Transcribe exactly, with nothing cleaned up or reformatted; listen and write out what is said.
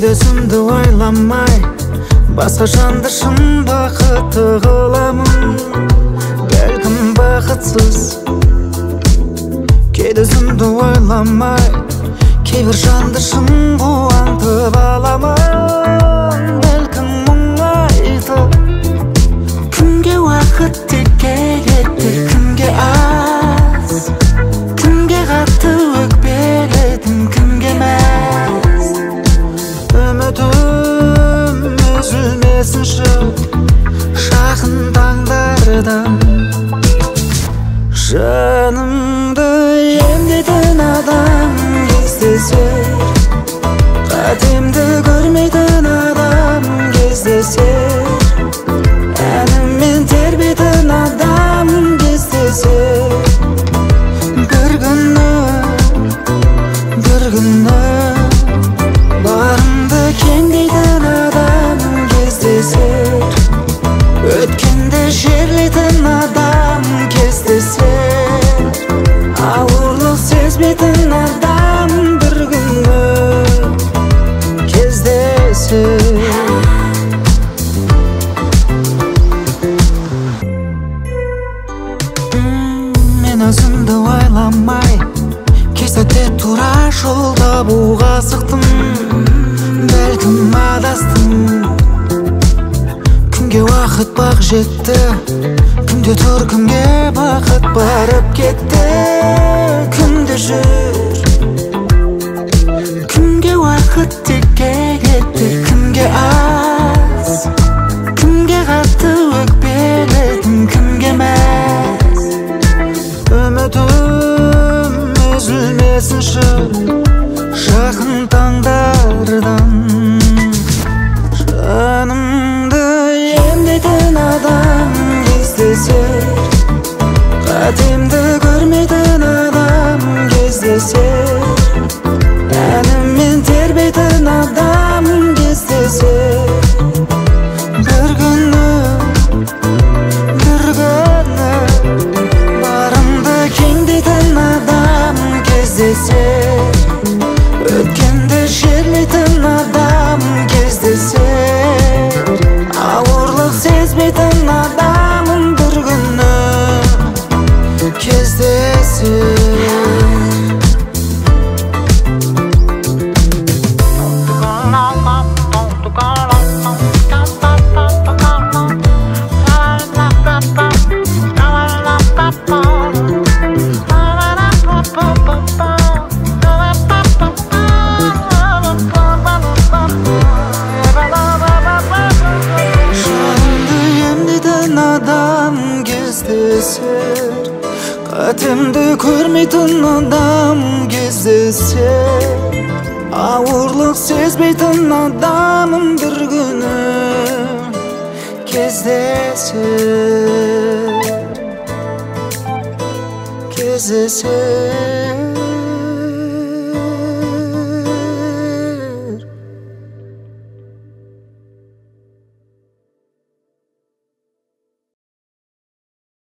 Өзімді ойламай басқа жанды шын бақытты қыламын. Бәлкім бақытсыз кейде өзімді ойламай кейбір жанды шын қуантып аламын. Бәлкім мұңайтып кімге уақыт тек келеді, кімге аз, кімге қатты өкпеледім, кімге мәз. Үмітім үзілмесінші жақын таңдардан. Жанымды емдейтін адам кездесер, қатемді көрмейтін адам кездесер, әніммен тербейтін адам кездесер. Бір күні, бір күні барымды кеңдейтін адам кездесер, өткенді жерлейтін адам кездесер, ауырлық сезбейтін адам бір күні кездесер. Мен өзімді ойламай кезекте тура жол табуға асықтым. Бәлкім адастым, кімге уақыт бақ жетті, кімде тұр, кімге бақыт барып кетті. Кімде жүр, кімге уақыт тек келеді, кімге аз, кімге қатты өкпеледім, кімге мәз. Үмітім үзілмесінші жақын таңдардан. Жанымды емдейтін адам кездесер, қатемді көрмейтін адам кездесер, әніммен тербейтін адам кездесер. Бір күні, бір күні барымды кеңдейтін адам кездесер, өткенді жерлейтін адам кездесер, ауырлық сезбейтін адам бір күні кездесер. Адам кездесер, қатемді көрмейтін адам кездесер, ауырлық сезбейтін адамым бір күні кездесер, кездесер.